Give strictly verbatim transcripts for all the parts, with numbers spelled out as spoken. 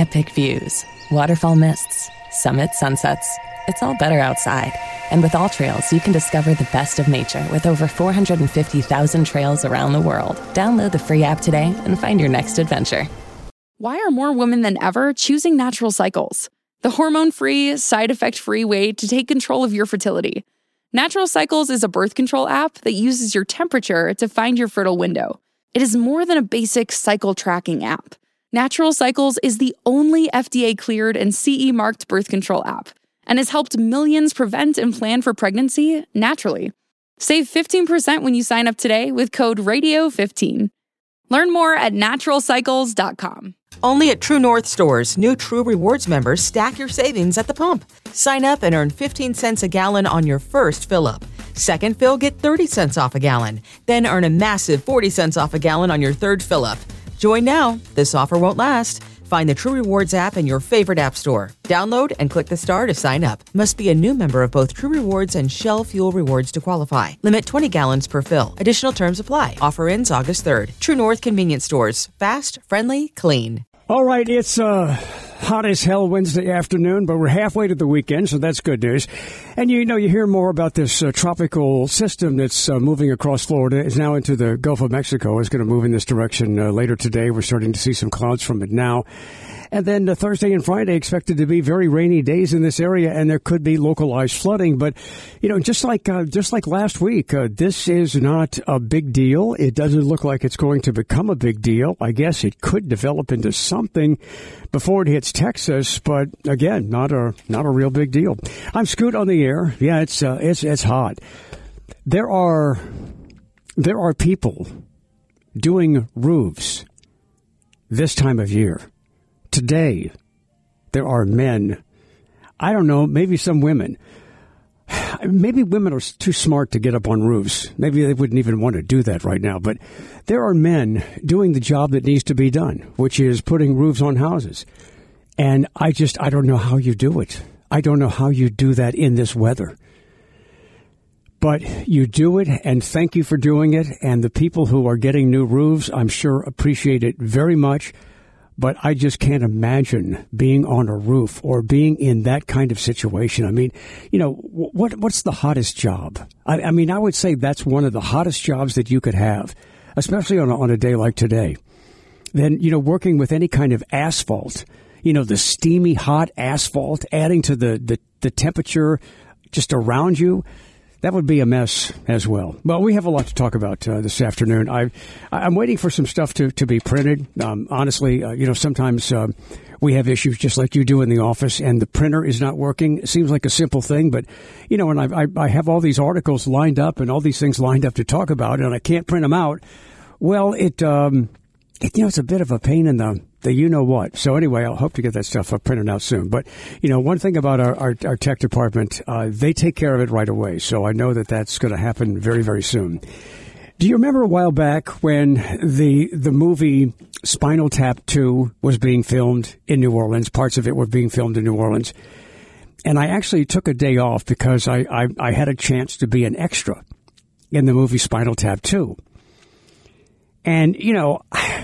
epic views, waterfall mists, summit sunsets. It's all better outside. And with AllTrails, you can discover the best of nature with over four hundred fifty thousand trails around the world. Download the free app today and find your next adventure. Why are more women than ever choosing Natural Cycles? The hormone-free, side-effect-free way to take control of your fertility. Natural Cycles is a birth control app that uses your temperature to find your fertile window. It is more than a basic cycle tracking app. Natural Cycles is the only F D A-cleared and C E-marked birth control app and has helped millions prevent and plan for pregnancy naturally. Save fifteen percent when you sign up today with code radio fifteen. Learn more at natural cycles dot com. Only at True North stores, new True Rewards members stack your savings at the pump. Sign up and earn fifteen cents a gallon on your first fill-up. Second fill, get thirty cents off a gallon. Then earn a massive forty cents off a gallon on your third fill-up. Join now. This offer won't last. Find the True Rewards app in your favorite app store. Download and click the star to sign up. Must be a new member of both True Rewards and Shell Fuel Rewards to qualify. Limit twenty gallons per fill. Additional terms apply. Offer ends August third. True North Convenience Stores. Fast, friendly, clean. All right, it's uh, hot as hell Wednesday afternoon, but we're halfway to the weekend, so that's good news. And you know, you hear more about this uh, tropical system that's uh, moving across Florida. It's now into the Gulf of Mexico. It's going to move in this direction uh, later today. We're starting to see some clouds from it now. And then uh, Thursday and Friday expected to be very rainy days in this area, and there could be localized flooding. But, you know, just like uh, just like last week, uh, this is not a big deal. It doesn't look like it's going to become a big deal. I guess it could develop into something before it hits Texas, but again, not a not a real big deal. I'm Scoot on the air. Yeah, it's uh, it's it's hot. There are there are people doing roofs this time of year. Today, there are men, I don't know, maybe some women. Maybe women are too smart to get up on roofs. Maybe they wouldn't even want to do that right now. But there are men doing the job that needs to be done, which is putting roofs on houses. And I just, I don't know how you do it. I don't know how you do that in this weather. But you do it, and thank you for doing it. And the people who are getting new roofs, I'm sure, appreciate it very much. But I just can't imagine being on a roof or being in that kind of situation. I mean, you know, what what's the hottest job? I, I mean, I would say that's one of the hottest jobs that you could have, especially on a, on a day like today. Then, you know, working with any kind of asphalt, you know, the steamy, hot asphalt, adding to the, the, the temperature just around you. That would be a mess as well. Well, we have a lot to talk about uh, this afternoon. I, I'm waiting for some stuff to, to be printed. Um, honestly, uh, you know, sometimes uh, we have issues just like you do in the office, and the printer is not working. It seems like a simple thing, but, you know, and I, I, I have all these articles lined up and all these things lined up to talk about, and I can't print them out. Well, it, um, it you know, it's a bit of a pain in the... the you-know-what. So anyway, I'll hope to get that stuff uh, printed out soon. But, you know, one thing about our, our, our tech department, uh, they take care of it right away. So I know that that's going to happen very, very soon. Do you remember a while back when the the movie Spinal Tap two was being filmed in New Orleans? Parts of it were being filmed in New Orleans. And I actually took a day off because I, I, I had a chance to be an extra in the movie Spinal Tap two. And, you know...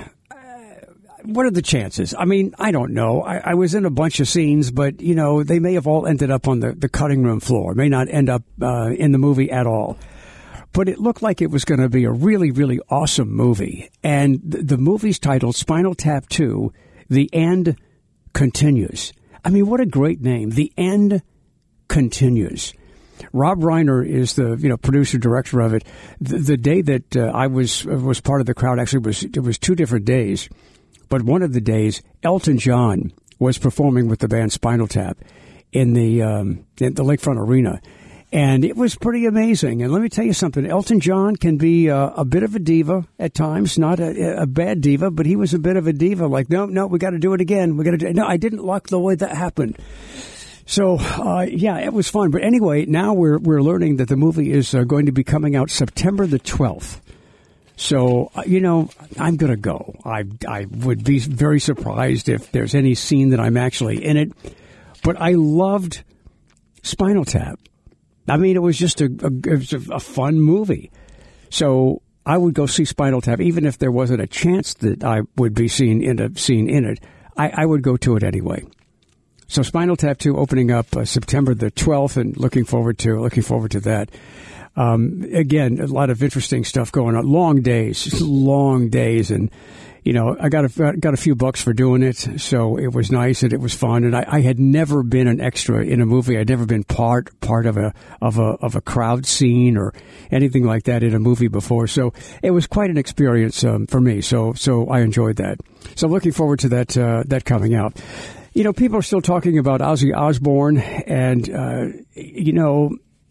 what are the chances? I mean, I don't know. I, I was in a bunch of scenes, but, you know, they may have all ended up on the, the cutting room floor, may not end up uh, in the movie at all. But it looked like it was going to be a really, really awesome movie. And the, the movie's titled Spinal Tap two, The End Continues. I mean, what a great name. The End Continues. Rob Reiner is the you know producer director of it. The, the day that uh, I was was part of the crowd, actually, was it was two different days. But one of the days, Elton John was performing with the band Spinal Tap in the um, in the Lakefront Arena. And it was pretty amazing. And let me tell you something. Elton John can be uh, a bit of a diva at times, not a, a bad diva, but he was a bit of a diva. Like, no, no, we got to do it again. We got to do it. No, I didn't like the way that happened. So, uh, yeah, it was fun. But anyway, now we're we're learning that the movie is uh, going to be coming out September the twelfth. So, uh, you know, I'm going to go. I I would be very surprised if there's any scene that I'm actually in it. But I loved Spinal Tap. I mean, it was just a, a, it was a, a fun movie. So I would go see Spinal Tap, even if there wasn't a chance that I would be seen in a scene in it. I, I would go to it anyway. So Spinal Tap two opening up uh, September the twelfth, and looking forward to looking forward to that. Um, again, a lot of interesting stuff going on. Long days, long days, and you know, I got a got a few bucks for doing it, so it was nice and it was fun. And I, I had never been an extra in a movie. I'd never been part part of a of a of a crowd scene or anything like that in a movie before. So it was quite an experience um, for me. So so I enjoyed that. So looking forward to that uh, that coming out. You know, people are still talking about Ozzy Osbourne, and, uh, you know,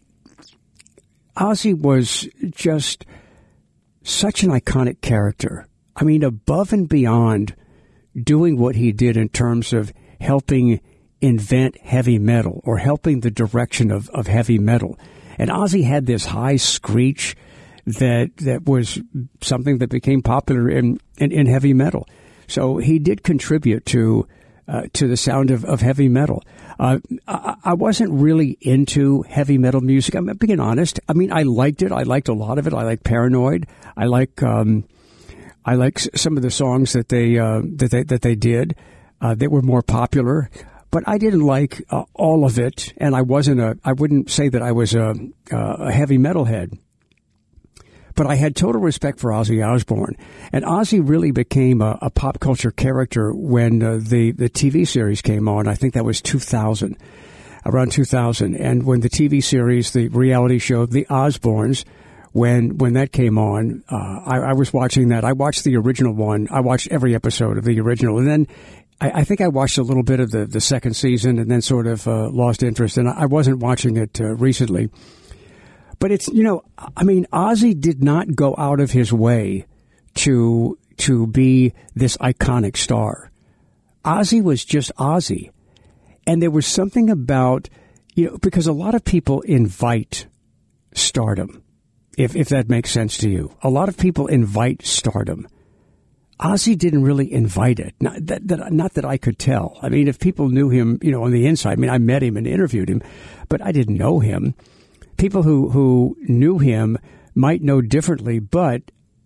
Ozzy was just such an iconic character. I mean, above and beyond doing what he did in terms of helping invent heavy metal or helping the direction of, of heavy metal. And Ozzy had this high screech that that was something that became popular in, in, in heavy metal. So he did contribute to Uh, to the sound of, of heavy metal. Uh, I, I wasn't really into heavy metal music. I'm being honest. I mean, I liked it. I liked a lot of it. I like Paranoid. I like um, I like some of the songs that they uh, that they that they did uh, that were more popular. But I didn't like uh, all of it, and I wasn't a. I wouldn't say that I was a, a heavy metal head. But I had total respect for Ozzy Osbourne. And Ozzy really became a, a pop culture character when uh, the, the T V series came on. I think that was two thousand, around two thousand. And when the T V series, the reality show, The Osbournes, when when that came on, uh, I, I was watching that. I watched the original one. I watched every episode of the original. And then I, I think I watched a little bit of the, the second season and then sort of uh, lost interest. And I wasn't watching it uh, recently. But it's, you know, I mean, Ozzy did not go out of his way to to be this iconic star. Ozzy was just Ozzy. And there was something about, you know, because a lot of people invite stardom, if if that makes sense to you. A lot of people invite stardom. Ozzy didn't really invite it. Not that, that, not that I could tell. I mean, if people knew him, you know, on the inside, I mean, I met him and interviewed him, but I didn't know him. People who, who knew him might know differently, but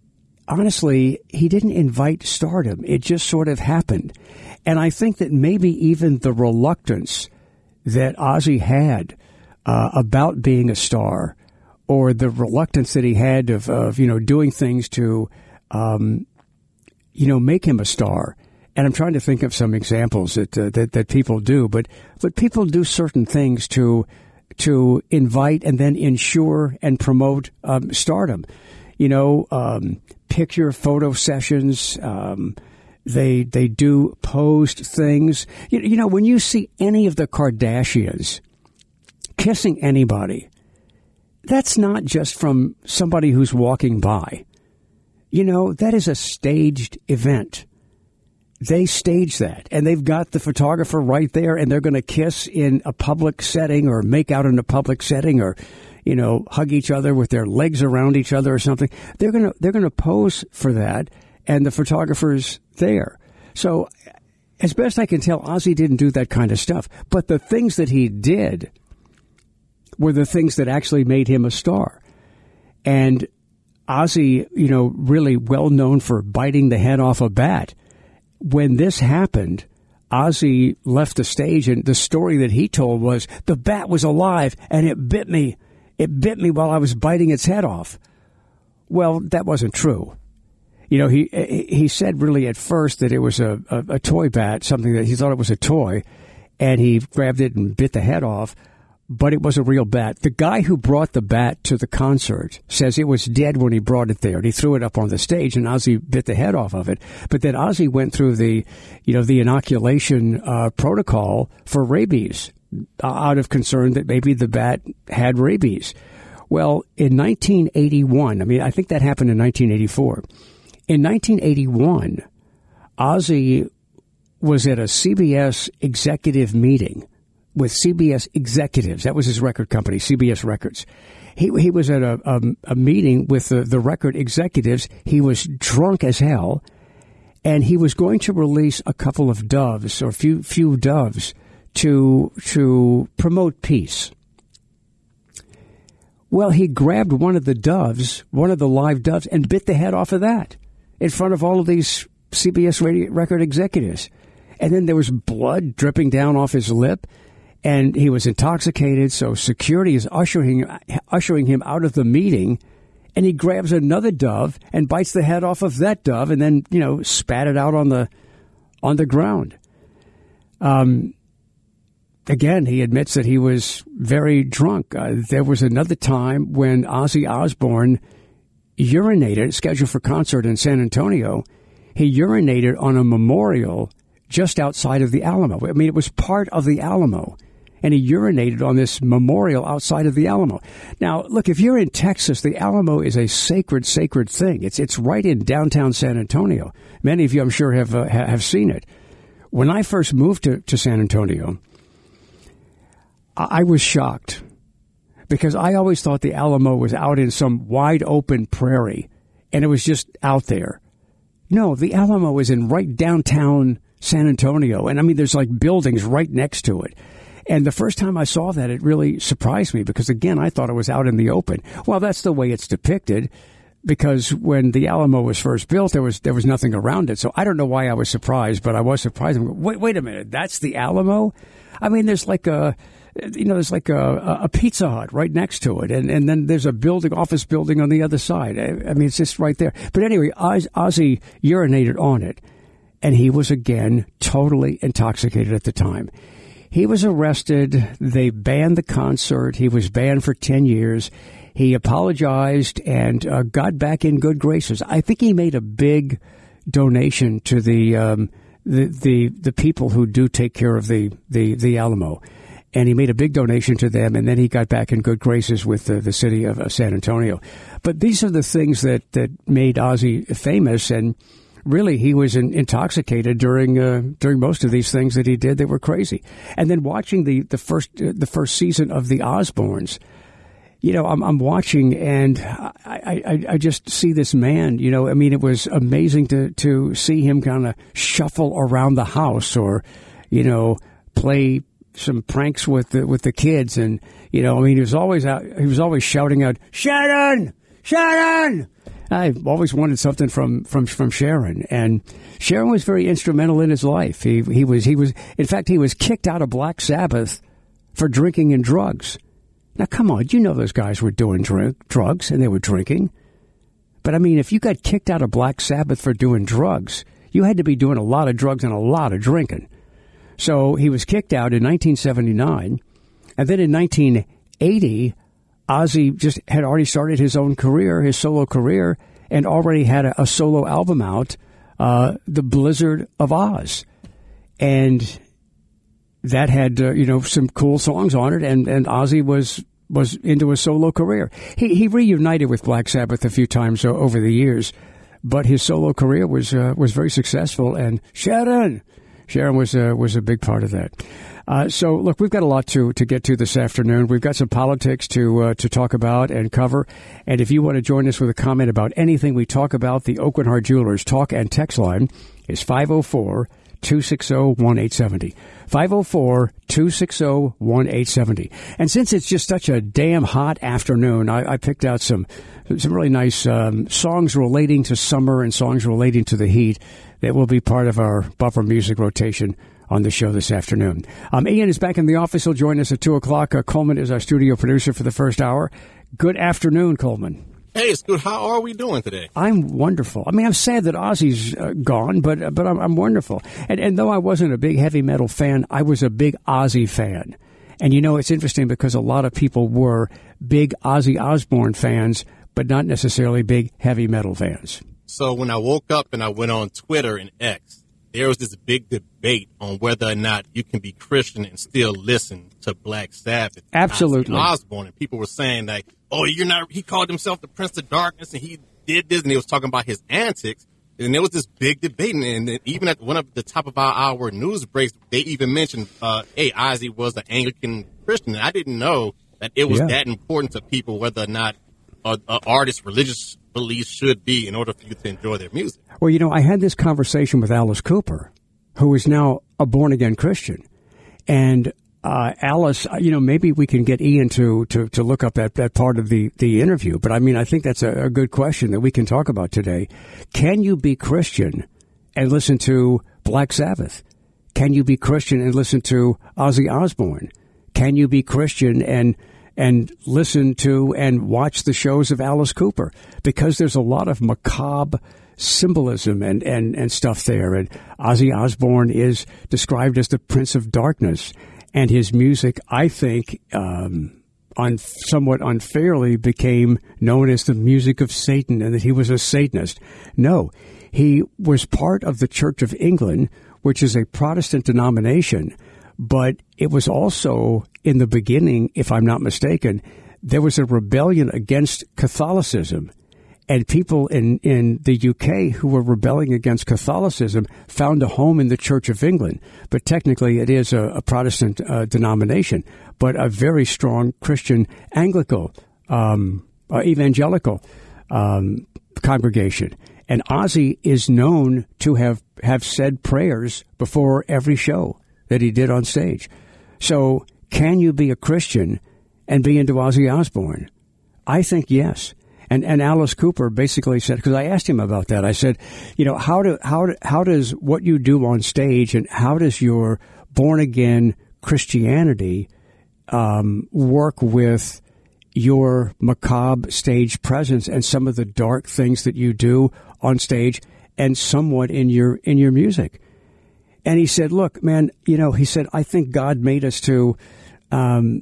honestly, he didn't invite stardom. It just sort of happened. And I think that maybe even the reluctance that Ozzy had uh, about being a star, or the reluctance that he had of, of you know, doing things to, um, you know, make him a star. And I'm trying to think of some examples that uh, that, that people do, but but people do certain things to to invite and then ensure and promote um, stardom. You know, um, picture photo sessions. Um, they they do posed things. You, you know, when you see any of the Kardashians kissing anybody, that's not just from somebody who's walking by. You know, that is a staged event. They stage that, and they've got the photographer right there, and they're going to kiss in a public setting or make out in a public setting or, you know, hug each other with their legs around each other or something. They're going to they're going to pose for that, and the photographer's there. So as best I can tell, Ozzy didn't do that kind of stuff. But the things that he did were the things that actually made him a star. And Ozzy, you know, really well known for biting the head off a bat. When this happened, Ozzy left the stage, and the story that he told was, the bat was alive, and it bit me. It bit me while I was biting its head off. Well, that wasn't true. You know, he he said really at first that it was a, a, a toy bat, something that he thought it was a toy, and he grabbed it and bit the head off. But it was a real bat. The guy who brought the bat to the concert says it was dead when he brought it there. And he threw it up on the stage, and Ozzy bit the head off of it. But then Ozzy went through the, you know, the inoculation uh, protocol for rabies, uh, out of concern that maybe the bat had rabies. Well, in nineteen eighty-one, I mean, I think that happened in nineteen eighty-four. In nineteen eighty-one, Ozzy was at a C B S executive meeting with C B S executives. That was his record company, C B S Records. He he was at a, a, a meeting with the, the record executives. He was drunk as hell, and he was going to release a couple of doves, or few few doves, to to promote peace. Well, he grabbed one of the doves, one of the live doves, and bit the head off of that in front of all of these C B S radio record executives. and then there was blood dripping down off his lip, and he was intoxicated, so security is ushering, ushering him out of the meeting, and he grabs another dove and bites the head off of that dove and then, you know, spat it out on the on the ground. Um, again, he admits that he was very drunk. Uh, there was another time when Ozzy Osbourne urinated, scheduled for concert in San Antonio. He urinated on a memorial just outside of the Alamo. I mean, it was part of the Alamo. And he urinated on this memorial outside of the Alamo. Now, look, if you're in Texas, the Alamo is a sacred, sacred thing. It's it's right in downtown San Antonio. Many of you, I'm sure, have uh, have seen it. When I first moved to, to San Antonio, I, I was shocked because I always thought the Alamo was out in some wide open prairie, and it was just out there. No, the Alamo is in right downtown San Antonio, and I mean, there's like buildings right next to it. And the first time I saw that, it really surprised me because, again, I thought it was out in the open. Well, that's the way it's depicted because when the Alamo was first built, there was there was nothing around it. So I don't know why I was surprised, but I was surprised. Wait, wait a minute. That's the Alamo? I mean, there's like a, you know, there's like a, a Pizza Hut right next to it. And, and then there's a building, office building on the other side. I, I mean, it's just right there. But anyway, Oz, Ozzy urinated on it. And he was, again, totally intoxicated at the time. He was arrested. They banned the concert. He was banned for ten years. He apologized and uh, got back in good graces. I think he made a big donation to the um, the, the the people who do take care of the, the, the Alamo. And he made a big donation to them, and then he got back in good graces with the, the city of uh, San Antonio. But these are the things that, that made Ozzy famous, and really, he was in, intoxicated during uh, during most of these things that he did that were crazy. And then watching the the first uh, the first season of the Osbournes, you know, I'm I'm watching and I, I, I just see this man. You know, I mean, it was amazing to to see him kind of shuffle around the house or, you know, play some pranks with the, with the kids. And you know, I mean, he was always out. He was always shouting out, "Sharon, Sharon!" I've always wanted something from, from, from Sharon, and Sharon was very instrumental in his life. He he was he was in fact he was kicked out of Black Sabbath for drinking and drugs. Now, come on, you know those guys were doing drink, drugs and they were drinking, but I mean, if you got kicked out of Black Sabbath for doing drugs, you had to be doing a lot of drugs and a lot of drinking. So he was kicked out in nineteen seventy-nine, and then in nineteen eighty. Ozzy just had already started his own career, his solo career, and already had a, a solo album out, uh, The Blizzard of Oz. And that had, uh, you know, some cool songs on it, and, and Ozzy was was into a solo career. He, he reunited with Black Sabbath a few times over the years, but his solo career was uh, was very successful, and Sharon, Sharon was, uh, was a big part of that. Uh, so, look, we've got a lot to, to get to this afternoon. We've got some politics to uh, to talk about and cover. And if you want to join us with a comment about anything we talk about, the Aucoin Hart Jewelers talk and text line is five oh four, two six oh, one eight seven oh. five oh four, two six oh, one eight seven oh. And since it's just such a damn hot afternoon, I, I picked out some, some really nice um, songs relating to summer and songs relating to the heat that will be part of our bumper music rotation on the show this afternoon. Um, Ian is back in the office. He'll join us at two o'clock. Uh, Coleman is our studio producer for the first hour. Good afternoon, Coleman. Hey, it's good. How are we doing today? I'm wonderful. I mean, I'm sad that Ozzy's uh, gone, but uh, but I'm, I'm wonderful. And, and though I wasn't a big heavy metal fan, I was a big Ozzy fan. And, you know, it's interesting because a lot of people were big Ozzy Osbourne fans, but not necessarily big heavy metal fans. So when I woke up and I went on Twitter and X, there was this big debate on whether or not you can be Christian and still listen to Black Sabbath. Absolutely. Ozzy Osbourne, and people were saying like, oh, you're not, he called himself the Prince of Darkness and he did this, and he was talking about his antics. And there was this big debate, and even at one of the top of our hour news breaks, they even mentioned, uh, hey, Ozzy was an Anglican Christian. And I didn't know that it was yeah. that important to people whether or not an artist's religious beliefs should be in order for you to enjoy their music. Well, you know, I had this conversation with Alice Cooper, who is now a born-again Christian. And uh, Alice, you know, maybe we can get Ian to, to, to look up that, that part of the, the interview. But, I mean, I think that's a, a good question that we can talk about today. Can you be Christian and listen to Black Sabbath? can you be Christian and listen to Ozzy Osbourne? Can you be Christian and and listen to and watch the shows of Alice Cooper? Because there's a lot of macabre symbolism and, and, and stuff there. And Ozzy Osbourne is described as the Prince of Darkness. And his music, I think, um, un, somewhat unfairly became known as the music of Satan, and that he was a Satanist. No, he was part of the Church of England, which is a Protestant denomination. But it was also, in the beginning, if I'm not mistaken, there was a rebellion against Catholicism. And people in, in the U K who were rebelling against Catholicism found a home in the Church of England. But technically it is a, a Protestant uh, denomination, but a very strong Christian Anglican, um, uh, evangelical um, congregation. And Ozzy is known to have, have said prayers before every show that he did on stage. So can you be a Christian and be into Ozzy Osbourne? I think yes. And and Alice Cooper basically said, because I asked him about that, I said, you know, how do how how does what you do on stage and how does your born again Christianity um, work with your macabre stage presence and some of the dark things that you do on stage and somewhat in your in your music? And he said, look, man, you know, he said, I think God made us to. Um,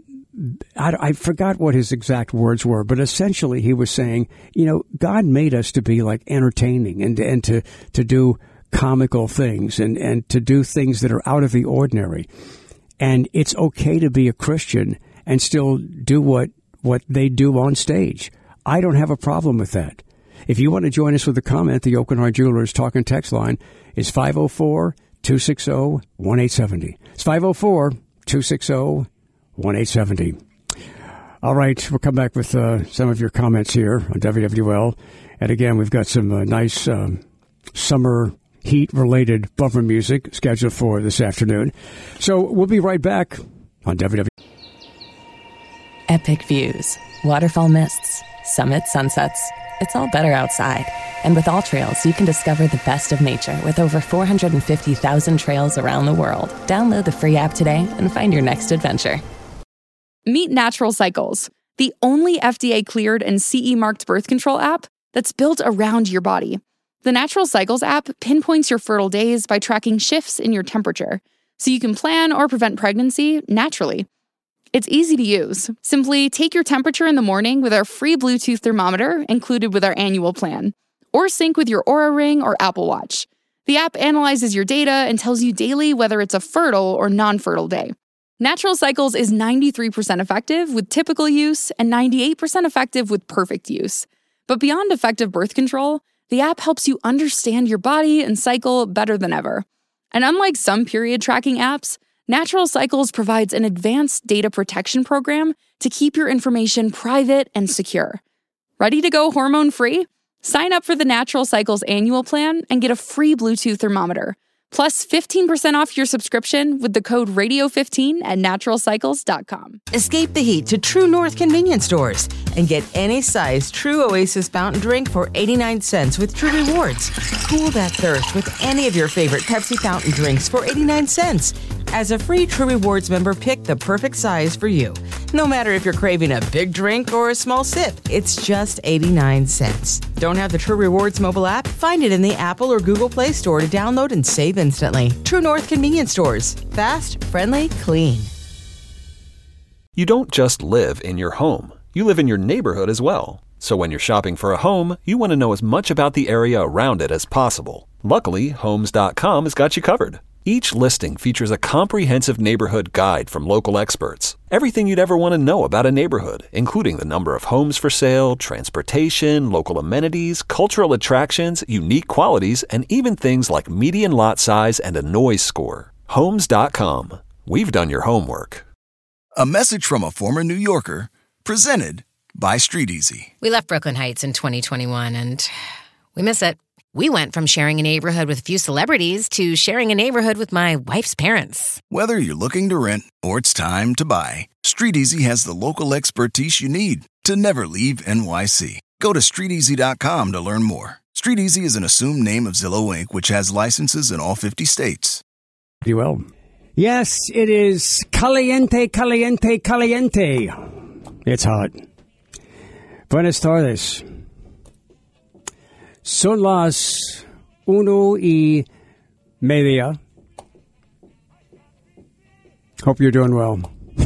I, I forgot what his exact words were, but essentially he was saying, you know, God made us to be like entertaining and and to, to do comical things and, and to do things that are out of the ordinary. And it's okay to be a Christian and still do what, what they do on stage. I don't have a problem with that. If you want to join us with a comment, the Oakenheart Jewelers talk and text line is five oh four, two six oh, one eight seven oh. It's five oh four, two six oh, one eight seven oh. All right, we'll come back with uh, some of your comments here on W W L. And again, we've got some uh, nice um, summer heat-related bumper music scheduled for this afternoon. So we'll be right back on W W L. Epic views, waterfall mists, summit sunsets. It's all better outside. And with AllTrails, you can discover the best of nature with over four hundred fifty thousand trails around the world. Download the free app today and find your next adventure. Meet Natural Cycles, the only F D A-cleared and C E-marked birth control app that's built around your body. The Natural Cycles app pinpoints your fertile days by tracking shifts in your temperature, so you can plan or prevent pregnancy naturally. It's easy to use. Simply take your temperature in the morning with our free Bluetooth thermometer included with our annual plan, or sync with your Oura Ring or Apple Watch. The app analyzes your data and tells you daily whether it's a fertile or non-fertile day. Natural Cycles is ninety-three percent effective with typical use and ninety-eight percent effective with perfect use. But beyond effective birth control, the app helps you understand your body and cycle better than ever. And unlike some period tracking apps, Natural Cycles provides an advanced data protection program to keep your information private and secure. Ready to go hormone-free? Sign up for the Natural Cycles annual plan and get a free Bluetooth thermometer, plus fifteen percent off your subscription with the code radio fifteen at natural cycles dot com. Escape the heat to True North convenience stores and get any size True Oasis fountain drink for eighty-nine cents with True Rewards. Cool that thirst with any of your favorite Pepsi fountain drinks for eighty-nine cents. As a free True Rewards member, pick the perfect size for you. No matter if you're craving a big drink or a small sip, it's just eighty-nine cents. Don't have the True Rewards mobile app? Find it in the Apple or Google Play Store to download and save instantly. True North convenience stores. Fast, friendly, clean. You don't just live in your home. You live in your neighborhood as well. So when you're shopping for a home, you want to know as much about the area around it as possible. Luckily, Homes dot com has got you covered. Each listing features a comprehensive neighborhood guide from local experts. Everything you'd ever want to know about a neighborhood, including the number of homes for sale, transportation, local amenities, cultural attractions, unique qualities, and even things like median lot size and a noise score. Homes dot com. We've done your homework. A message from a former New Yorker, presented by StreetEasy. We left Brooklyn Heights in twenty twenty-one, and we miss it. We went from sharing a neighborhood with a few celebrities to sharing a neighborhood with my wife's parents. Whether you're looking to rent or it's time to buy, StreetEasy has the local expertise you need to never leave N Y C. Go to street easy dot com to learn more. StreetEasy is an assumed name of Zillow Incorporated, which has licenses in all fifty states. You will. Yes, it is caliente, caliente, caliente. It's hot. Buenas tardes. Son las uno y media. Hope you're doing well.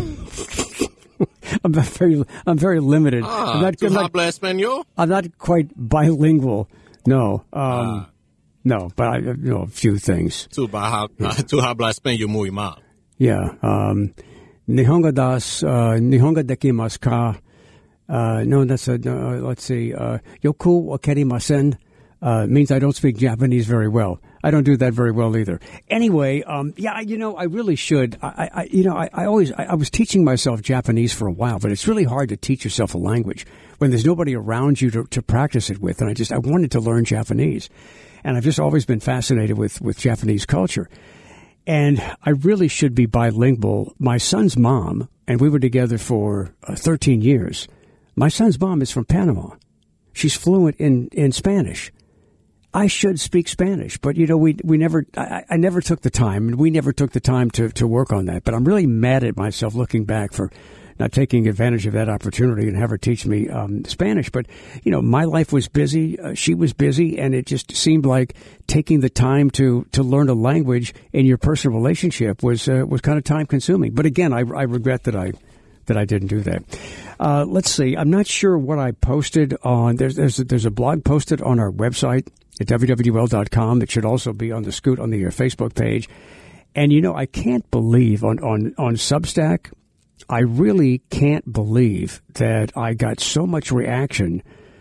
I'm not very, I'm very limited. Ah, I'm not, tu I'm not, habla español? I'm not quite bilingual. No, um, Ah. no, but I you know a few things. Tu ba- uh, tu habla español muy mal. Yeah. Um, Nihongo das, uh, Nihongo dekimasu ka? Uh, no, that's a, no, let's see, uh, yoku wa kerimasen, uh, means I don't speak Japanese very well. I don't do that very well either. Anyway, um, yeah, you know, I really should. I, I you know, I, I always, I, I was teaching myself Japanese for a while, but it's really hard to teach yourself a language when there's nobody around you to, to practice it with. And I just, I wanted to learn Japanese. And I've just always been fascinated with, with Japanese culture. And I really should be bilingual. My son's mom, and we were together for uh, thirteen years. My son's mom is from Panama. She's fluent in, in Spanish. I should speak Spanish, but, you know, we we never, I, I never took the time, and we never took the time to, to work on that. But I'm really mad at myself looking back for not taking advantage of that opportunity and have her teach me um, Spanish. But, you know, my life was busy, uh, she was busy, and it just seemed like taking the time to, to learn a language in your personal relationship was uh, was kind of time consuming. But again, I, I regret that I that I didn't do that. Uh, let's see. I'm not sure what I posted on. There's there's a, there's a blog posted on our website at W W L dot com. It should also be on the Scoot on the Air Facebook page. And, you know, I can't believe on, on, on Substack, I really can't believe that I got so much reaction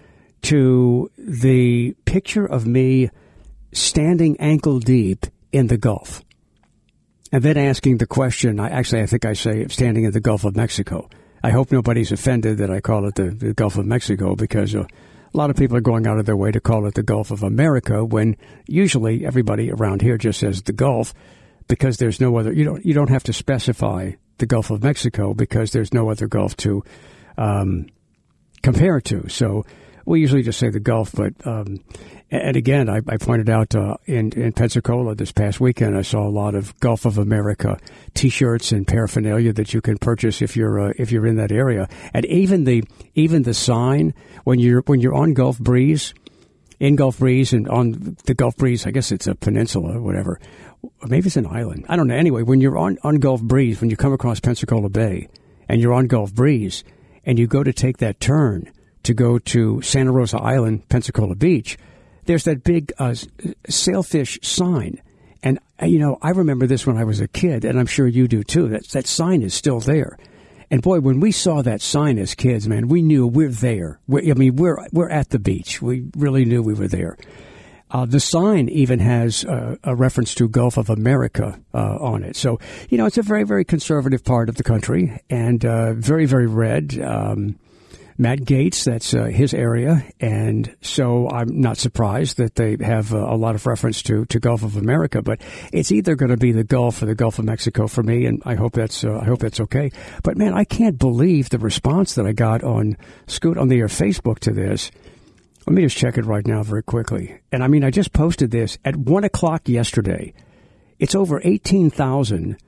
to the picture of me standing ankle deep in the Gulf. And then asking the question, I actually, I think I say standing in the Gulf of Mexico. I hope nobody's offended that I call it the, the Gulf of Mexico, because uh, a lot of people are going out of their way to call it the Gulf of America, when usually everybody around here just says the Gulf, because there's no other, you don't, you don't have to specify the Gulf of Mexico because there's no other Gulf to um, compare it to. So we usually just say the Gulf, but um, and again, I, I pointed out uh, in in Pensacola this past weekend, I saw a lot of Gulf of America T-shirts and paraphernalia that you can purchase if you're uh, if you're in that area, and even the even the sign when you're when you're on Gulf Breeze, in Gulf Breeze and on the Gulf Breeze, I guess it's a peninsula or whatever, maybe it's an island, I don't know. Anyway, when you're on on Gulf Breeze, when you come across Pensacola Bay, and you're on Gulf Breeze, and you go to take that turn to go to Santa Rosa Island, Pensacola Beach, there's that big uh, sailfish sign. And, uh, you know, I remember this when I was a kid, and I'm sure you do too. That, that sign is still there. And, boy, when we saw that sign as kids, man, we knew we're there. We're, I mean, we're we're at the beach. We really knew we were there. Uh, the sign even has uh, a reference to Gulf of America uh, on it. So, you know, it's a very, very conservative part of the country, and uh, very, very red. Um Matt Gaetz, that's uh, his area, and so I'm not surprised that they have uh, a lot of reference to, to Gulf of America. But it's either going to be the Gulf or the Gulf of Mexico for me, and I hope that's uh, I hope that's okay. But man, I can't believe the response that I got on Scoot on the Air Facebook to this. Let me just check it right now very quickly. And I mean, I just posted this at one o'clock yesterday. It's over eighteen thousand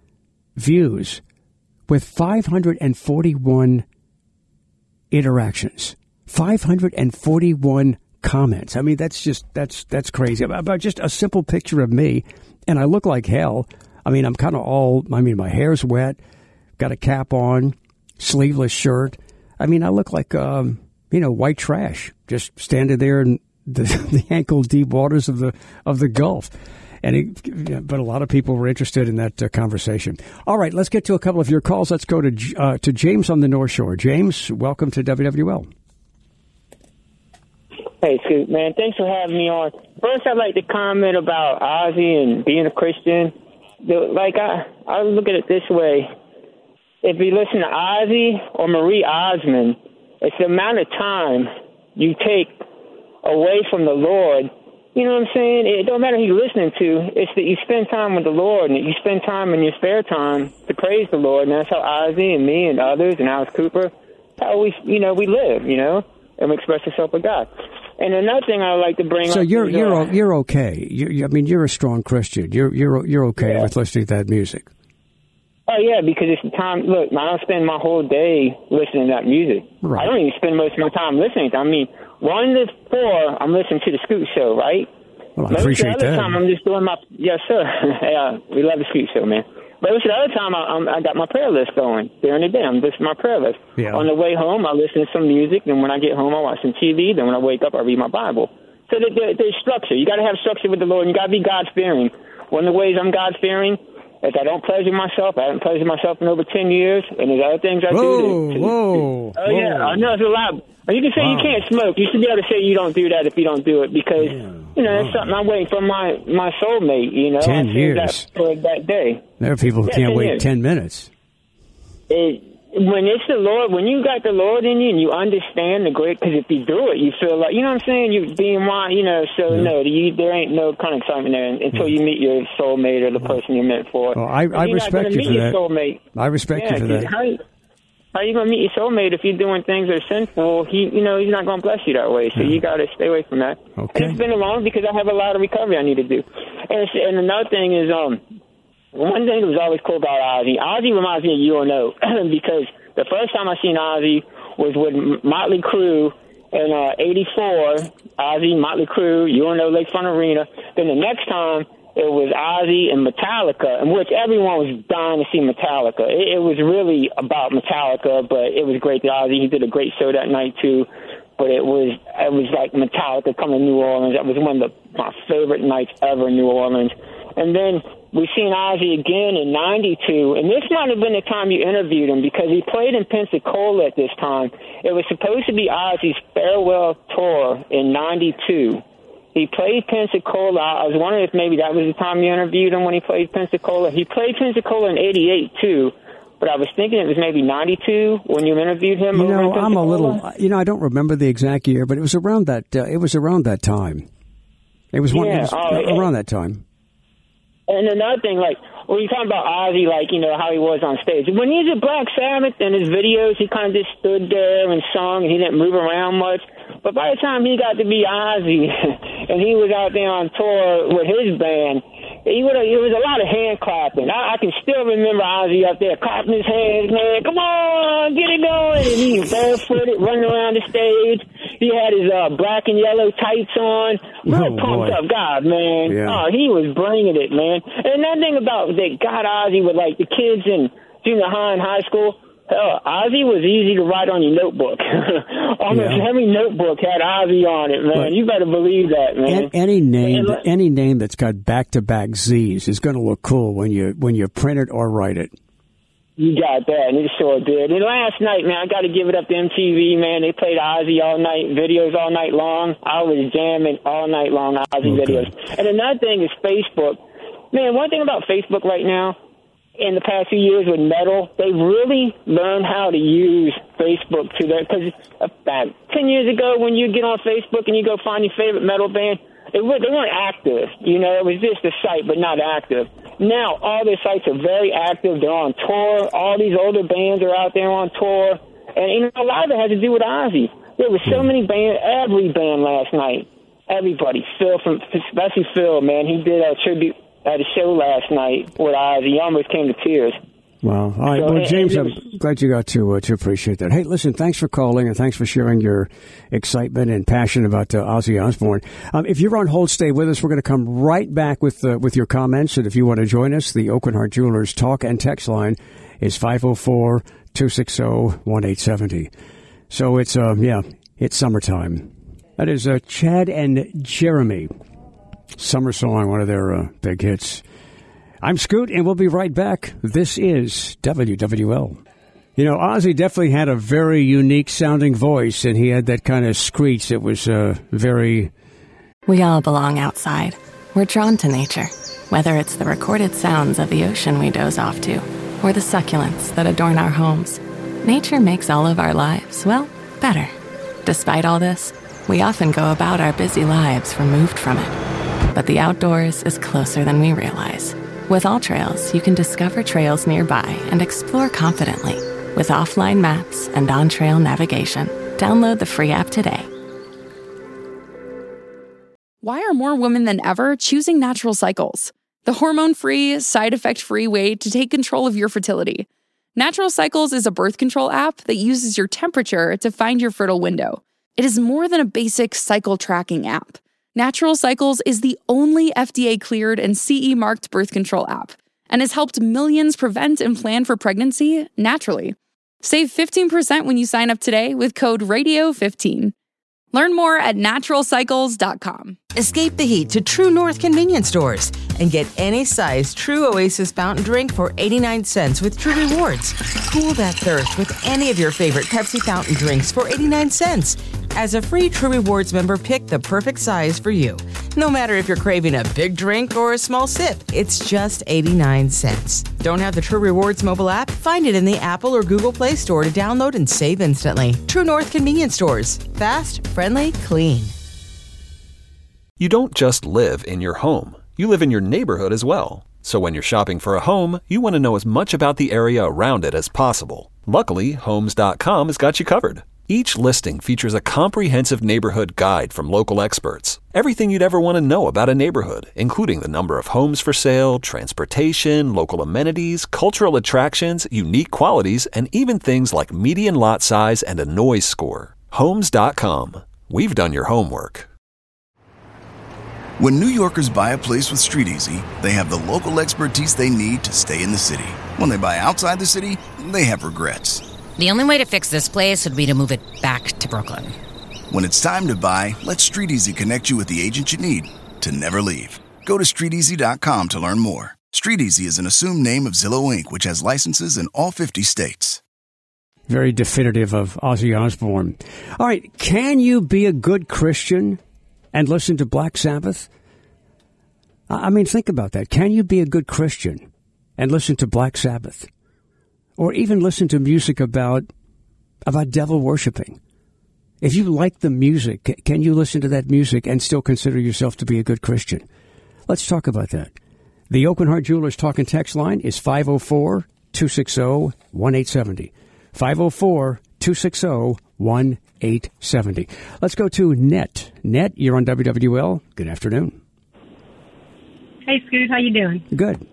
views with five hundred forty-one interactions, five hundred forty-one comments. I mean, that's just, that's, that's crazy. About just a simple picture of me, and I look like hell. I mean, I'm kind of all, I mean, my hair's wet, got a cap on, sleeveless shirt. I mean, I look like, um, you know, white trash, just standing there in the, the ankle deep waters of the, of the Gulf. And it, but a lot of people were interested in that uh, conversation. All right, let's get to a couple of your calls. Let's go to uh, to James on the North Shore. James, welcome to W W L. Hey, Scoot, man, thanks for having me on. First, I'd like to comment about Ozzy and being a Christian. The, like, I, I look at it this way. If you listen to Ozzy or Marie Osmond, it's the amount of time you take away from the Lord. You know what I'm saying? It don't matter who you're listening to. It's that you spend time with the Lord, and you spend time in your spare time to praise the Lord. And that's how Ozzy and me and others and Alice Cooper, how we, you know, we live, you know, and we express ourselves with God. And another thing I would like to bring so up. So you're is, you're uh, you're okay. You, you, I mean, you're a strong Christian. You're you're you're okay yeah. with listening to that music. Oh, yeah, because it's the time. Look, I don't spend my whole day listening to that music. Right. I don't even spend most of my time listening to it. I mean, one to four, I'm listening to the Scoot Show, right? Well, I most appreciate of the other that. time, I'm just doing my. Yes, sir. Yeah, we love the Scoot Show, man. But most of the other time, I, I'm, I got my prayer list going during the day. I'm listening to my prayer list. Yeah. On the way home, I listen to some music. Then when I get home, I watch some T V. Then when I wake up, I read my Bible. So there, there, there's structure. You got to have structure with the Lord, and you got to be God-fearing. One of the ways I'm God-fearing is I don't pleasure myself. I haven't pleasured myself in over ten years, and there's other things I whoa, do. To, to, whoa, to, oh, yeah, whoa. I know it's a lot. You can say wow. you can't smoke. You should be able to say you don't do that if you don't do it because, yeah. you know, wow. it's something I'm waiting for my, my soulmate, you know. Ten I years. That for that day. There are people who Yeah, can't ten wait years. ten minutes. It, when it's the Lord, when you got the Lord in you and you understand the great, because if you do it, you feel like, you know what I'm saying? You being wise, you know, so yeah. no, you, there ain't no kind of excitement there until you meet your soulmate or the person you're meant for. Well, I, I you're respect not you meet for your that. Soulmate. I respect Yeah, you for that. How, how are you going to meet your soulmate if you're doing things that are sinful? He, you know, he's not going to bless you that way, so yeah. you got to stay away from that. Okay. And it's been long because I have a lot of recovery I need to do. And, it's, and another thing is, um, one thing that was always cool about Ozzy, Ozzy reminds me of U N O because the first time I seen Ozzy was with Motley Crue in uh, eighty-four. Ozzy, Motley Crue, U N O Lakefront Arena. Then the next time it was Ozzy and Metallica, in which everyone was dying to see Metallica. It, it was really about Metallica, but it was great that Ozzy, he did a great show that night too. But it was it was like Metallica coming to New Orleans. That was one of the, my favorite nights ever in New Orleans. And then we seen Ozzy again in ninety-two, and this might have been the time you interviewed him because he played in Pensacola at this time. It was supposed to be Ozzy's farewell tour in ninety-two. He played Pensacola. I was wondering if maybe that was the time you interviewed him when he played Pensacola. He played Pensacola in eighty-eight, too, but I was thinking it was maybe ninety-two when you interviewed him. You over know, in I'm a Pensacola. little, you know, I don't remember the exact year, but it was around that, uh, it was around that time. It was, one, it Yeah, was uh, around that time. And another thing, like, when you talk about Ozzy, like, you know, how he was on stage. When he was at Black Sabbath in his videos, he kind of just stood there and sung, and he didn't move around much. But by the time he got to be Ozzy, and he was out there on tour with his band, he would have, it was a lot of hand clapping. I, I can still remember Ozzy up there clapping his hands, man, come on, get it going. And he was barefooted, running around the stage. He had his uh, black and yellow tights on. Real Oh, pumped boy. up God, man. Yeah. Oh, he was bringing it, man. And another thing about that got Ozzy with, like, the kids in junior high and high school, hell, Ozzy was easy to write on your notebook. Almost Yeah. every notebook had Ozzy on it, man. Right. You better believe that, man. An- any name, And- any name that's got back-to-back Z's is going to look cool when you when you print it or write it. You got that, and it sure did. And last night, man, I got to give it up to M T V, man. They played Ozzy all night, videos all night long. I was jamming all night long, Ozzy Okay. videos. And another thing is Facebook. Man, one thing about Facebook right now, in the past few years with metal, they've really learned how to use Facebook to their, because about ten years ago when you get on Facebook and you go find your favorite metal band, they, were, they weren't active. You know, it was just a site, but not active. Now, all their sites are very active. They're on tour. All these older bands are out there on tour. And, you know, a lot of it has to do with Ozzy. There were so many bands, every band last night, everybody. Phil, from, especially Phil, man, he did a tribute at a show last night with Ozzy. He almost came to tears. Wow. All right. So, Well, and- James, and I'm it was- glad you got to uh, to appreciate that. Hey, listen, thanks for calling and thanks for sharing your excitement and passion about uh, Ozzy Osbourne. Um, if you're on hold, stay with us. We're going to come right back with uh, with your comments. And if you want to join us, the Oakland Heart Jewelers talk and text line is five oh four, two six oh, one eight seven oh. So it's, uh, yeah, it's summertime. That is uh, Chad and Jeremy. Summer Song, one of their uh, big hits. I'm Scoot, and we'll be right back. This is W W L. You know, Ozzy definitely had a very unique sounding voice, and he had that kind of screech that was uh, very... We all belong outside. We're drawn to nature, whether it's the recorded sounds of the ocean we doze off to, or the succulents that adorn our homes. Nature makes all of our lives, well, better. Despite all this, we often go about our busy lives removed from it. But the outdoors is closer than we realize. With AllTrails, you can discover trails nearby and explore confidently. With offline maps and on-trail navigation, download the free app today. Why are more women than ever choosing Natural Cycles? The hormone-free, side-effect-free way to take control of your fertility. Natural Cycles is a birth control app that uses your temperature to find your fertile window. It is more than a basic cycle tracking app. Natural Cycles is the only F D A-cleared and C E-marked birth control app and has helped millions prevent and plan for pregnancy naturally. Save fifteen percent when you sign up today with code radio fifteen. Learn more at natural cycles dot com. Escape the heat to True North convenience stores and get any size True Oasis fountain drink for eighty-nine cents with True Rewards. Cool that thirst with any of your favorite Pepsi fountain drinks for eighty-nine cents. As a free True Rewards member, pick the perfect size for you. No matter if you're craving a big drink or a small sip, it's just eighty-nine cents. Don't have the True Rewards mobile app? Find it in the Apple or Google Play Store to download and save instantly. True North convenience stores. Fast, friendly, clean. You don't just live in your home. You live in your neighborhood as well. So when you're shopping for a home, you want to know as much about the area around it as possible. Luckily, Homes dot com has got you covered. Each listing features a comprehensive neighborhood guide from local experts. Everything you'd ever want to know about a neighborhood, including the number of homes for sale, transportation, local amenities, cultural attractions, unique qualities, and even things like median lot size and a noise score. Homes dot com. We've done your homework. When New Yorkers buy a place with StreetEasy, they have the local expertise they need to stay in the city. When they buy outside the city, they have regrets. The only way to fix this place would be to move it back to Brooklyn. When it's time to buy, let StreetEasy connect you with the agent you need to never leave. Go to street easy dot com to learn more. StreetEasy is an assumed name of Zillow Incorporated, which has licenses in all fifty states. Very definitive of Ozzy Osbourne. All right, can you be a good Christian and listen to Black Sabbath? I mean, think about that. Can you be a good Christian and listen to Black Sabbath? Or even listen to music about about devil worshiping? If you like the music, can you listen to that music and still consider yourself to be a good Christian? Let's talk about that. The Oak and Heart Jewelers Talk and Text line is five oh four, two six oh, one eight seven oh. five oh four, two six oh, one eight seven oh. Let's go to Net. Net, you're on W W L. Good afternoon. Hey, Scoot, how you doing? Good.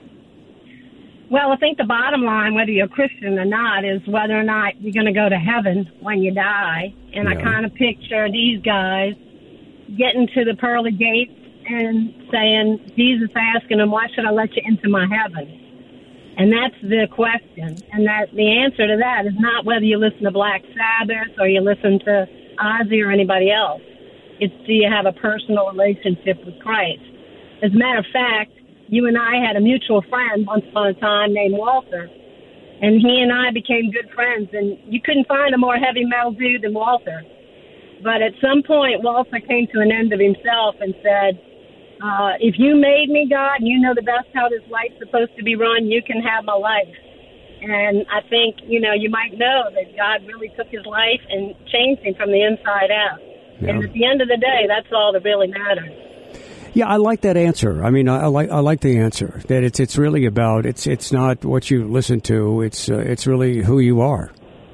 Well, I think the bottom line, whether you're a Christian or not, is whether or not you're going to go to heaven when you die. And yeah. I kind of picture these guys getting to the pearly gates and saying, Jesus asking them, why should I let you into my heaven? And that's the question. And that the answer to that is not whether you listen to Black Sabbath or you listen to Ozzy or anybody else. It's do you have a personal relationship with Christ? As a matter of fact, you and I had a mutual friend once upon a time named Walter, and he and I became good friends, and you couldn't find a more heavy metal dude than Walter. But at some point, Walter came to an end of himself and said, uh, if you made me, God, and you know the best how this life's supposed to be run, you can have my life. And I think, you know, you might know that God really took his life and changed him from the inside out. Yeah. And at the end of the day, that's all that really matters. Yeah, I like that answer. I mean, I, I like I like the answer that it's it's really about it's it's not what you listen to. It's uh, it's really who you are.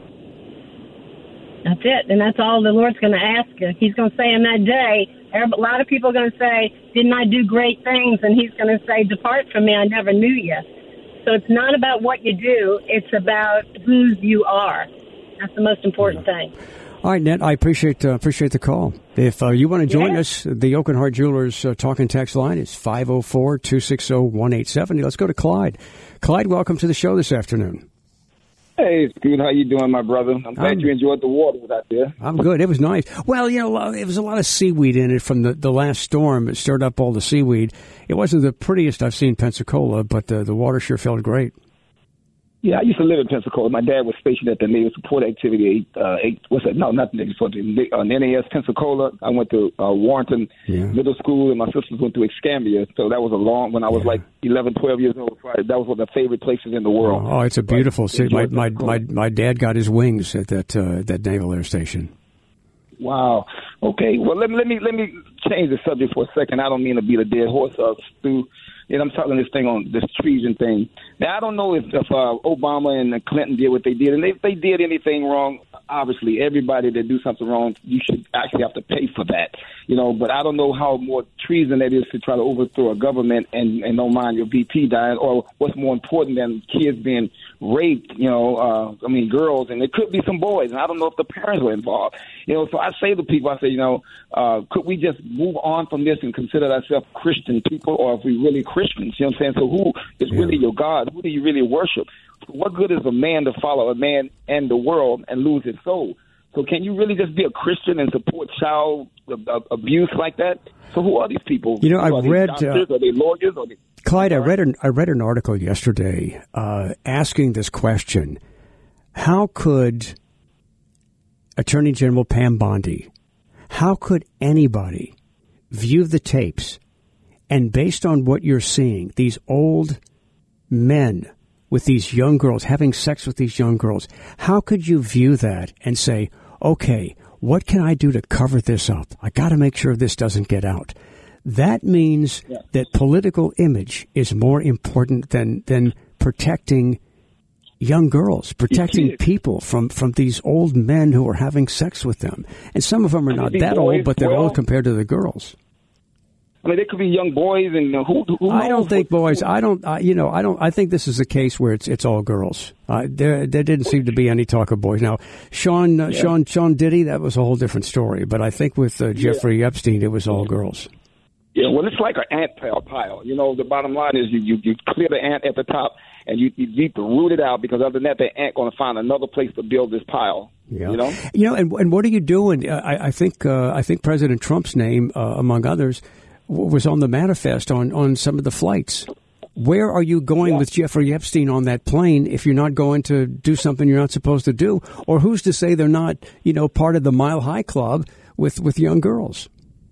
That's it, and that's all the Lord's going to ask you. He's going to say in that day, a lot of people are going to say, "Didn't I do great things?" And he's going to say, "Depart from me, I never knew you." So it's not about what you do; it's about whose you are. That's the most important yeah. thing. All right, Ned, I appreciate uh, appreciate the call. If uh, you want to join yeah. us, the Oak and Heart Jewelers uh, Talk and Text line is five oh four, two six oh, one eight seven oh. Let's go to Clyde. Clyde, welcome to the show this afternoon. Hey, it's good. How you doing, my brother? I'm glad I'm, you enjoyed the waters out there. I'm good. It was nice. Well, you know, it was a lot of seaweed in it from the, the last storm. It stirred up all the seaweed. It wasn't the prettiest I've seen Pensacola, but the, the water sure felt great. Yeah, I used to live in Pensacola. My dad was stationed at the Naval Support Activity eight. Uh, eight what's that? No, not the Naval Support. The uh, N A S Pensacola. I went to uh, Warrenton yeah. Middle School, and my sisters went to Escambia. So that was a long. When I was yeah. like eleven, twelve years old, that was one of the favorite places in the world. Oh, it's a beautiful city. My my, my my dad got his wings at that uh, that Naval Air Station. Wow. Okay. Well, let me let me let me change the subject for a second. I don't mean to beat a dead horse, uh, Stu. And I'm talking this thing on this treason thing. Now, I don't know if, if uh, Obama and Clinton did what they did, and if they did anything wrong, obviously, everybody that do something wrong, you should actually have to pay for that. You know, but I don't know how more treason that is to try to overthrow a government and, and don't mind your V P dying, or what's more important than kids being raped, you know, uh, I mean, girls, and it could be some boys, and I don't know if the parents were involved. You know, so I say to people, I say, you know, uh, could we just move on from this and consider ourselves Christian people, or if we really Christians, you know what I'm saying? So who is yeah. really your God? Who do you really worship? What good is a man to follow a man and the world and lose his soul? So can you really just be a Christian and support child abuse like that? So who are these people? You know, I read... Doctors? Uh, are they lawyers? Are they... Clyde, I read, an, I read an article yesterday uh, asking this question. How could Attorney General Pam Bondi, how could anybody view the tapes and based on what you're seeing, these old men with these young girls, having sex with these young girls, how could you view that and say, okay, what can I do to cover this up? I got to make sure this doesn't get out. That means yeah. that political image is more important than, than protecting young girls, protecting people from, from these old men who are having sex with them. And some of them are not that boys, old, but they're well, old compared to the girls. I mean, they could be young boys, and uh, who, who I don't think boys. I don't. Uh, you know, I don't. I think this is a case where it's it's all girls. Uh, there, there didn't seem to be any talk of boys. Now, Sean, uh, yeah. Sean, Sean Diddy, that was a whole different story. But I think with uh, Jeffrey yeah. Epstein, it was all girls. Yeah, well, it's like an ant pile. You know, the bottom line is you, you, you clear the ant at the top, and you, you need to root it out, because other than that, the ant going to find another place to build this pile. Yeah. You know, you know, and and what are you doing? Uh, I, I think uh, I think President Trump's name, uh, among others, was on the manifest on, on some of the flights. Where are you going yeah. with Jeffrey Epstein on that plane if you're not going to do something you're not supposed to do? Or who's to say they're not, you know, part of the Mile High Club with, with young girls?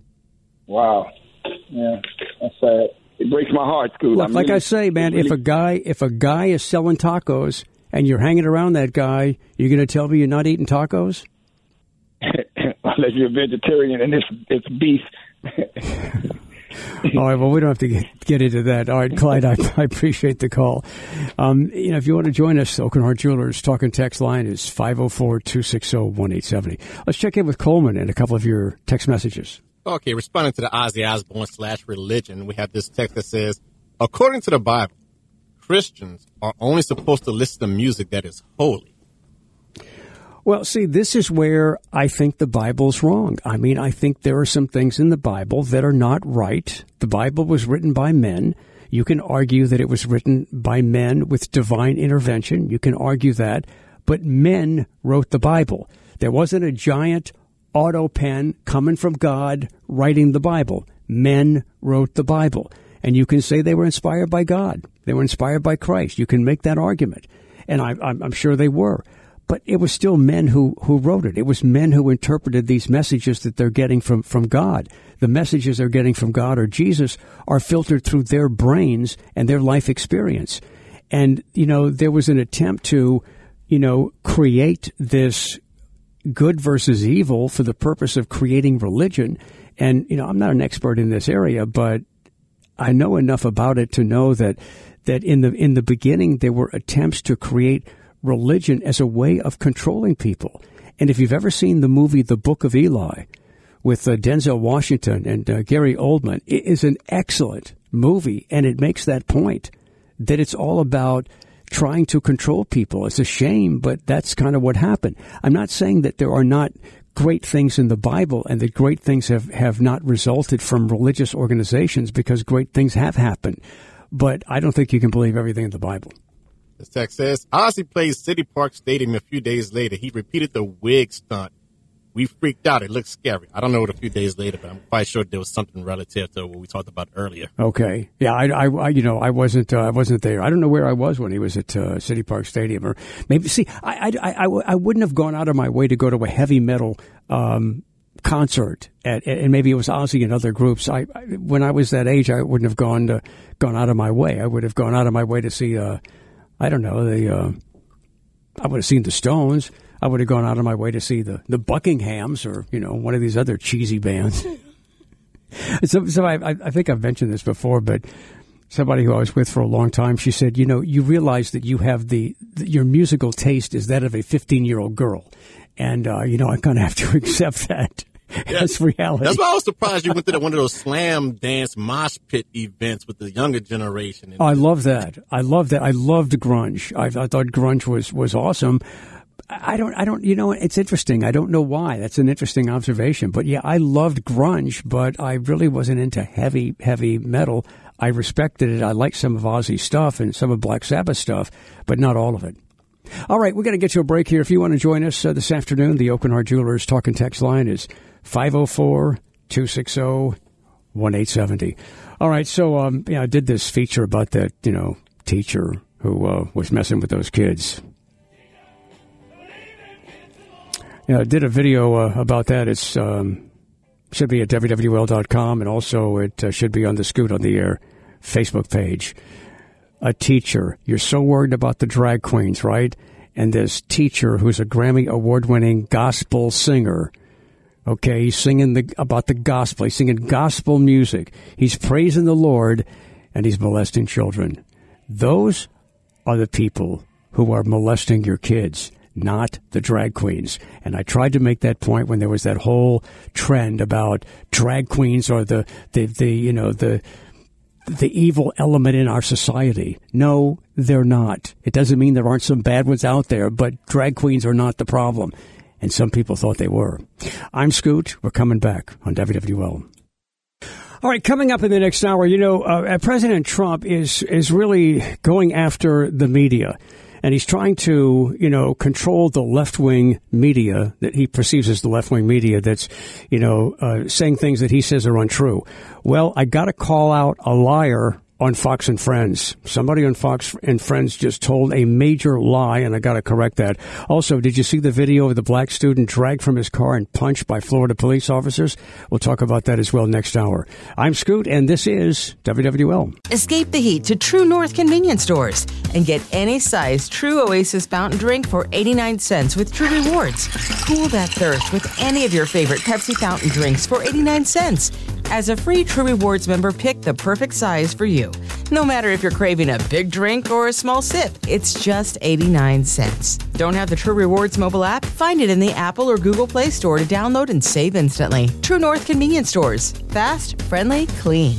Wow. Yeah, that's sad. It breaks my heart, Scoot. Look, like really, I say, man, really... if a guy if a guy is selling tacos and you're hanging around that guy, you're going to tell me you're not eating tacos? Unless you're a vegetarian and it's, it's beef. All right, well, we don't have to get, get into that. All right, Clyde, I, I appreciate the call. Um, you know, if you want to join us, Oaken Hart Jewelers talk and text line is five oh four, two six zero, one eight seven zero. Let's check in with Coleman and a couple of your text messages. Okay, responding to the Ozzy Osbourne slash religion, we have this text that says, according to the Bible, Christians are only supposed to listen to music that is holy. Well, see, this is where I think the Bible's wrong. I mean, I think there are some things in the Bible that are not right. The Bible was written by men. You can argue that it was written by men with divine intervention. You can argue that. But men wrote the Bible. There wasn't a giant auto pen coming from God writing the Bible. Men wrote the Bible. And you can say they were inspired by God. They were inspired by Christ. You can make that argument. And I, I'm, I'm sure they were. But it was still men who, who wrote it. It was men who interpreted these messages that they're getting from, from God. The messages they're getting from God or Jesus are filtered through their brains and their life experience. And, you know, there was an attempt to, you know, create this good versus evil for the purpose of creating religion. And, you know, I'm not an expert in this area, but I know enough about it to know that, that in the, in the beginning, there were attempts to create religion as a way of controlling people. And if you've ever seen the movie The Book of Eli with uh, Denzel Washington and uh, Gary Oldman, it is an excellent movie, and it makes that point that it's all about trying to control people. It's a shame, but that's kind of what happened. I'm not saying that there are not great things in the Bible and that great things have, have not resulted from religious organizations, because great things have happened. But I don't think you can believe everything in the Bible. This text says, Ozzy plays City Park Stadium a few days later. He repeated the wig stunt. We freaked out. It looked scary. I don't know what a few days later, but I'm quite sure there was something relative to what we talked about earlier. Okay. Yeah, I, I, I you know, I wasn't, uh, I wasn't there. I don't know where I was when he was at uh, City Park Stadium, or maybe. See, I, I, I, I wouldn't have gone out of my way to go to a heavy metal um, concert, at, and maybe it was Ozzy and other groups. I, I, when I was that age, I wouldn't have gone to, gone out of my way. I would have gone out of my way to see. Uh, I don't know. The uh, I would have seen the Stones. I would have gone out of my way to see the, the Buckinghams, or, you know, one of these other cheesy bands. so so I, I think I've mentioned this before, but somebody who I was with for a long time, she said, you know, you realize that you have the, your musical taste is that of a fifteen-year-old girl. And, uh, you know, I kind of have to accept that yeah. as reality. That's why I was surprised you went to one of those slam dance mosh pit events with the younger generation. Oh, I love that. I love that. I loved grunge. I, I thought grunge was, was awesome. I don't, I don't, you know, it's interesting. I don't know why. That's an interesting observation. But yeah, I loved grunge, but I really wasn't into heavy, heavy metal. I respected it. I liked some of Ozzy's stuff and some of Black Sabbath stuff, but not all of it. All right, we're going to get to a break here. If you want to join us uh, this afternoon, the Oaken Heart Jewelers talk and text line is five oh four, two six oh, one eight seven oh. All right, so um, yeah, I did this feature about that, you know, teacher who uh, was messing with those kids. Yeah, I did a video uh, about that. It's um, should be at W W L dot com, and also it uh, should be on the Scoot on the Air Facebook page. A teacher. You're so worried about the drag queens, right? And this teacher who's a Grammy award-winning gospel singer, okay, he's singing the, about the gospel. He's singing gospel music. He's praising the Lord, and he's molesting children. Those are the people who are molesting your kids, not the drag queens. And I tried to make that point when there was that whole trend about drag queens or the, the, the you know, the... the evil element in our society. No, they're not. It doesn't mean there aren't some bad ones out there, but drag queens are not the problem. And some people thought they were. I'm Scoot. We're coming back on W W L. All right, coming up in the next hour, you know, uh, President Trump is is really going after the media. And he's trying to, you know, control the left-wing media that he perceives as the left-wing media that's, you know, uh, saying things that he says are untrue. Well, I got to call out a liar on Fox and Friends. Somebody on Fox and Friends just told a major lie, and I got to correct that. Also, did you see the video of the black student dragged from his car and punched by Florida police officers? We'll talk about that as well next hour. I'm Scoot, and this is W W L. Escape the heat to True North convenience stores and get any size True Oasis fountain drink for eighty-nine cents with True Rewards. Cool that thirst with any of your favorite Pepsi fountain drinks for eighty-nine cents. As a free True Rewards member, pick the perfect size for you. No matter if you're craving a big drink or a small sip, it's just eighty-nine cents. Don't have the True Rewards mobile app? Find it in the Apple or Google Play Store to download and save instantly. True North convenience stores. Fast, friendly, clean.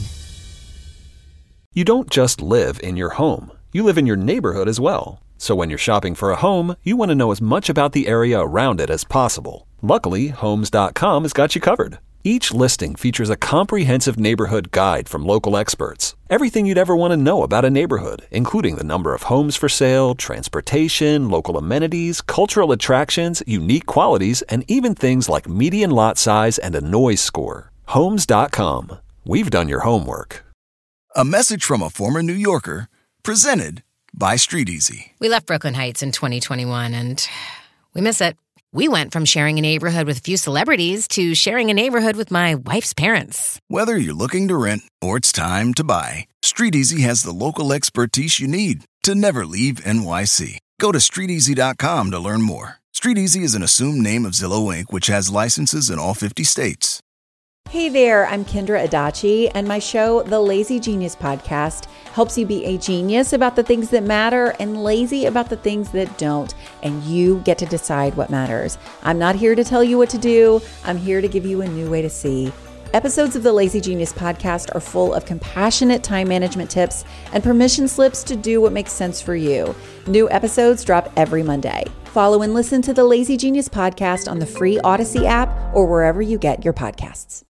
You don't just live in your home. You live in your neighborhood as well. So when you're shopping for a home, you want to know as much about the area around it as possible. Luckily, Homes dot com has got you covered. Each listing features a comprehensive neighborhood guide from local experts. Everything you'd ever want to know about a neighborhood, including the number of homes for sale, transportation, local amenities, cultural attractions, unique qualities, and even things like median lot size and a noise score. Homes dot com. We've done your homework. A message from a former New Yorker, presented by StreetEasy. We left Brooklyn Heights in twenty twenty-one, and we miss it. We went from sharing a neighborhood with a few celebrities to sharing a neighborhood with my wife's parents. Whether you're looking to rent or it's time to buy, StreetEasy has the local expertise you need to never leave N Y C. Go to street easy dot com to learn more. StreetEasy is an assumed name of Zillow Incorporated, which has licenses in all fifty states. Hey there, I'm Kendra Adachi, and my show, The Lazy Genius Podcast, helps you be a genius about the things that matter and lazy about the things that don't, and you get to decide what matters. I'm not here to tell you what to do. I'm here to give you a new way to see. Episodes of the Lazy Genius Podcast are full of compassionate time management tips and permission slips to do what makes sense for you. New episodes drop every Monday. Follow and listen to the Lazy Genius Podcast on the free Odyssey app or wherever you get your podcasts.